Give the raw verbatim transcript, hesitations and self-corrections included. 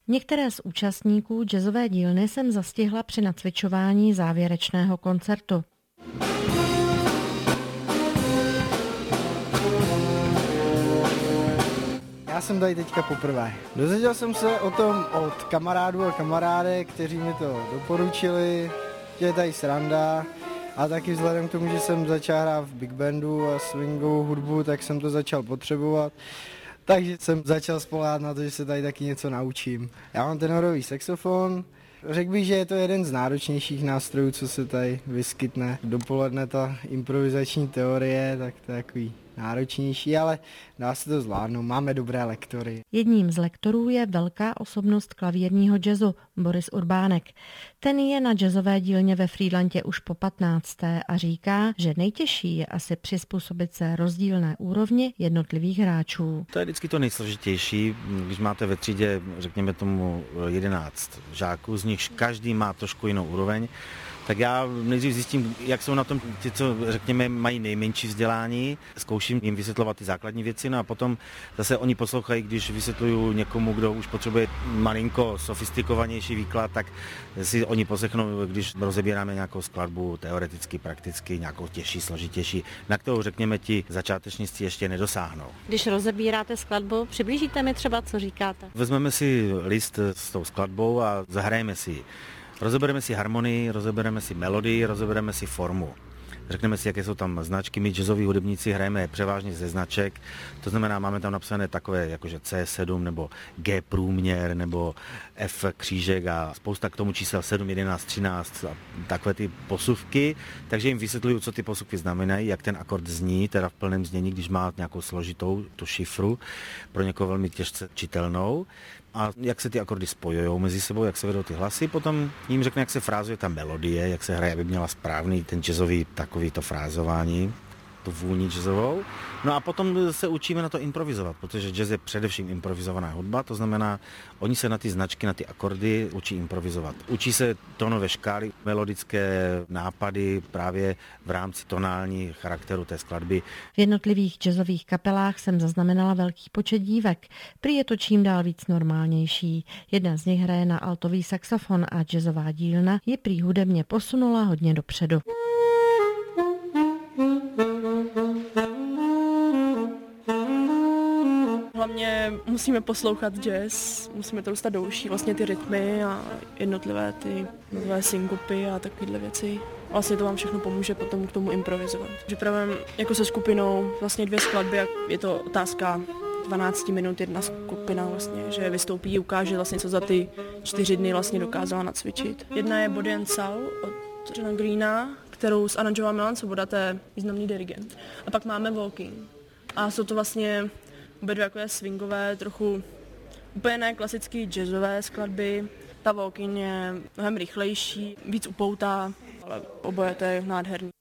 Některé z účastníků jazzové dílny jsem zastihla při nacvičování závěrečného koncertu. Já jsem tady teďka poprvé. Dozvěděl jsem se o tom od kamarádů a kamarádek, kteří mi to doporučili, že je tady sranda. A taky vzhledem k tomu, že jsem začal hrát v big bandu a swingovou hudbu, tak jsem to začal potřebovat. Takže jsem začal spoléhat na to, že se tady taky něco naučím. Já mám tenorový saxofon. Řekl bych, že je to jeden z náročnějších nástrojů, co se tady vyskytne. Dopoledne ta improvizační teorie, tak to je takový náročnější, ale dá se to zvládnout. Máme dobré lektory. Jedním z lektorů je velká osobnost klavírního jazzu Boris Urbánek. Ten je na jazzové dílně ve Frýdlantě už po patnácté a říká, že nejtěžší je asi přizpůsobit se rozdílné úrovni jednotlivých hráčů. To je vždycky to nejsložitější, když máte ve třídě, řekněme tomu, jedenáct žáků, z nichž každý má trošku jinou úroveň. Tak já nejdřív zjistím, jak jsou na tom ti, co řekněme mají nejmenší vzdělání, zkouším jim vysvětlovat ty základní věci, no a potom zase oni poslouchají, když vysvětluju někomu, kdo už potřebuje malinko sofistikovanější výklad, tak si oni poslechnou, když rozebíráme nějakou skladbu teoreticky, prakticky, nějakou těžší, složitější, na kterou řekněme ti začátečníci ještě nedosáhnou. Když rozebíráte skladbu, přiblížíte mi třeba, co říkáte? Vezmeme si list s tou skladbou a zahrajeme si ji. Rozebereme si harmonii, rozebereme si melodii, rozebereme si formu. Řekneme si, jaké jsou tam značky. My jazzoví hudebníci hrajeme převážně ze značek, to znamená, máme tam napsané takové jakože C sedm nebo G průměr nebo F křížek a spousta k tomu čísel sedm, jedenáct, třináct a takové ty posuvky, takže jim vysvětluju, co ty posuvky znamenají, jak ten akord zní, teda v plném znění, když má nějakou složitou tu šifru, pro někoho velmi těžce čitelnou. A jak se ty akordy spojují mezi sebou, jak se vedou ty hlasy, potom jim řekne, jak se frázuje ta melodie, jak se hraje, aby měla správný ten jazzový takový to frázování, tu vůni jazzovou. No a potom se učíme na to improvizovat, protože jazz je především improvizovaná hudba, to znamená, oni se na ty značky, na ty akordy učí improvizovat. Učí se tónové škály, melodické nápady právě v rámci tonální charakteru té skladby. V jednotlivých jazzových kapelách jsem zaznamenala velký počet dívek. Prý je to čím dál víc normálnější. Jedna z nich hraje na altový saxofon a jazzová dílna je prý hudebně posunula hodně dopředu. Hlavně musíme poslouchat jazz, musíme to dostat do uší, vlastně ty rytmy a jednotlivé ty nové synkopy a takovéhle věci. Vlastně to vám všechno pomůže potom k tomu improvizovat. Připravujeme jako se skupinou vlastně dvě skladby, je to otázka dvanáct minut, jedna skupina vlastně, že vystoupí a ukáže vlastně, co za ty čtyři dny vlastně dokázala nacvičit. Jedna je Body and Soul od Johna Greena, kterou zaranžoval Milan Svoboda, to je významný dirigent. A pak máme Walking. A jsou to vlastně obě dvě jako je swingové, trochu úplně ne klasické jazzové skladby. Ta Walking je mnohem rychlejší, víc upoutá, ale oboje to je nádherný.